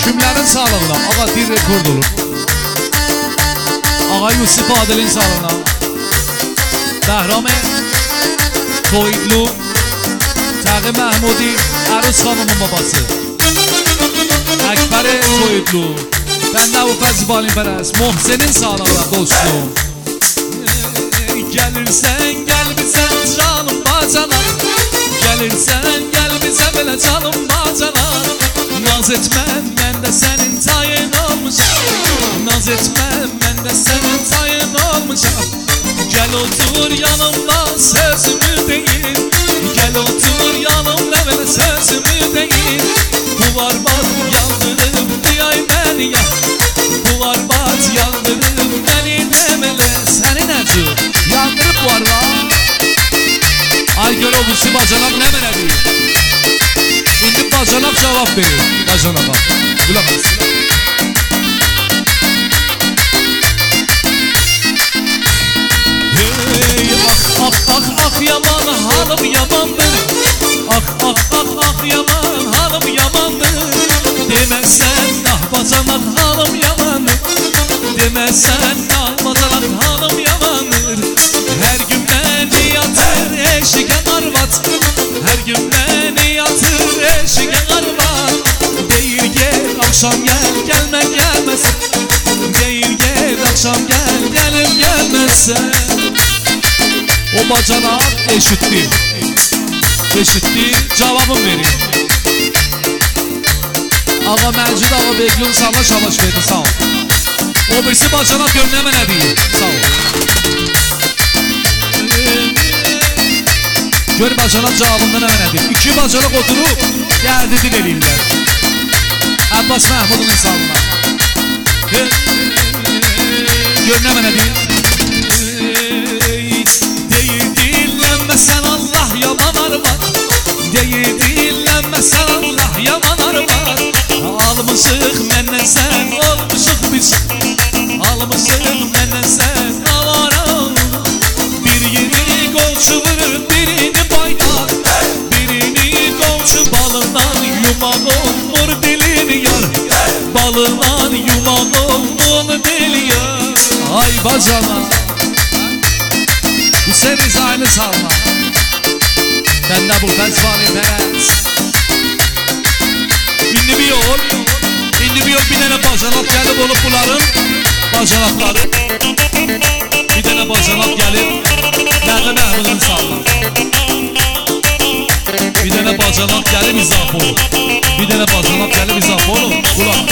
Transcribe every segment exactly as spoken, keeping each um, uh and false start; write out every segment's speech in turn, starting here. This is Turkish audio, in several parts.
Kimlerin sağlığına? Ağa bir rekord olur. Ağa Yusuf Adil'in sağlığına. Behram Toyidlu, Taği Mahmudi, Aruz Hanım'ın babası. Ekber Toyidlu, ben de Ufaz Balim Perez, Muhsin'in sağlığına dostum. Gelirsen gel bize canım bacana, gelirsen gel bize böyle canım bacana. Naz etmem ben de senin tayin olmuşam, naz etmem ben de senin tayin olmuşam. Gel otur yanımda sözümü değil, gel otur yanımda böyle sözümü değil. Bu var bat yandırıp diyay beni ya, bu var bat yandırıp beni demeli. Senin acı yandırıp var lan. Ay gör o bizi bacanak ne menedi. İndi bacanak cevap verir. Bacanaka kulak asın. Hey ah ah ah ah yaman halım yamandır. Ah ah ah ah yaman halım yamandır. Demezsen ah bacanak halım yamandır. Demezsen ah bacanak halım yamandır. Her gün beni yatır eşiken arvat, her gün beni yatır eşiken arvat. Değil gel akşam gel gelme gelmez, değil gel akşam gel gelip gelmezsen. O bacanak eşitti, eşitti cevabım verin. Ağa Məcid ağa Beglun sana şabaş verdi sağ ol. O birisi bacanak gönleme ne değil sağ ol. Gör bacanak cevabından hemen edeyim. İki bacanak oturup geldi dil eləyirlər. Abbas Mahmud'un insanına. Gör ne hemen edeyim. Deyir dinlenmesen Allah yaman arvar, deyir dinlenmesen Allah yaman arvar. Almışık menden sen olmuşuq biz, almışık menden sen avaram. Bir yeri kolçu vurur birini baytar, birini kolçu balından yumak olmur dilini yar, balından yumak olmur dili yar. Ay bacana Hüseyin aynı salma, ben de bu fezvali perez. İndi bir yol, indi bir yol bir tane bacanak gelip olup bunların bacanakları. Bir tane bacanak gelip Taği Mahmud'un sağlam. Bir tane bacanak gelip izaf olur, bir tane bacanak gelip izaf olur. Kulak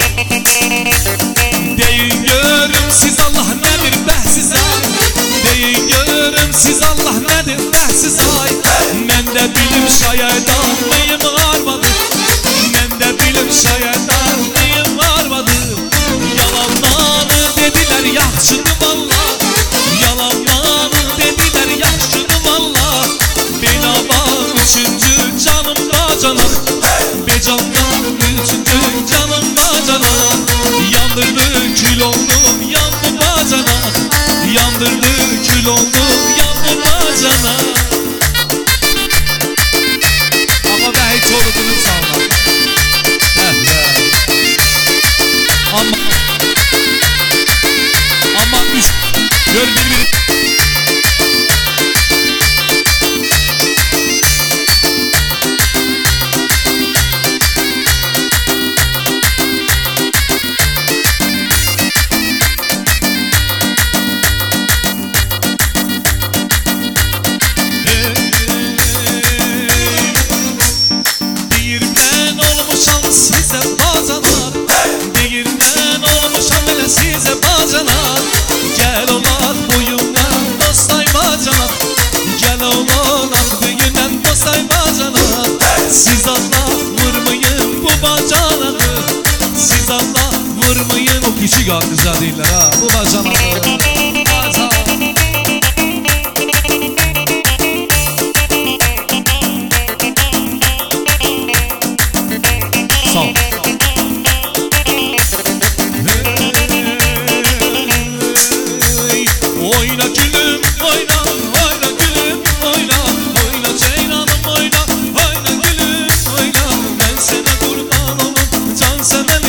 deyin görüm siz Allah nedir behsiz ay, deyin görüm siz Allah nedir behsiz ay. Men de bilim şayadan mıyım armadı, men de bilim şayadan mıyım armadı. Yalanları dediler yaxşıdı valla, yalanları dediler yaxşıdı valla. Benavan üçüncü canım bacanak, becandan üçüncü canım bacanak. Yandırdı kül oldum yandı bacanak, yandırdı kül oldum yandı bacanak. Ama ben hiç oludunum sağlam. Ama ama üst gör birbiri. Deyir ben olmuşam size bacanak, deyir ben olmuşam hele size bacanak. Gel olak bugünden dostay bacanak, gel olak bugünden dostay bacanak. Siz Allah vurmayın bu bacanağı, siz Allah vurmayın. O küçük kızlar değiller ha bu bacanağı. Sağ ol. Oyna gülüm oyna, oyna gülüm oyna, oyna ceylanım oyna, oyna gülüm oyna. Ben sana kurban olup can seven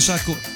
Təşəkkür.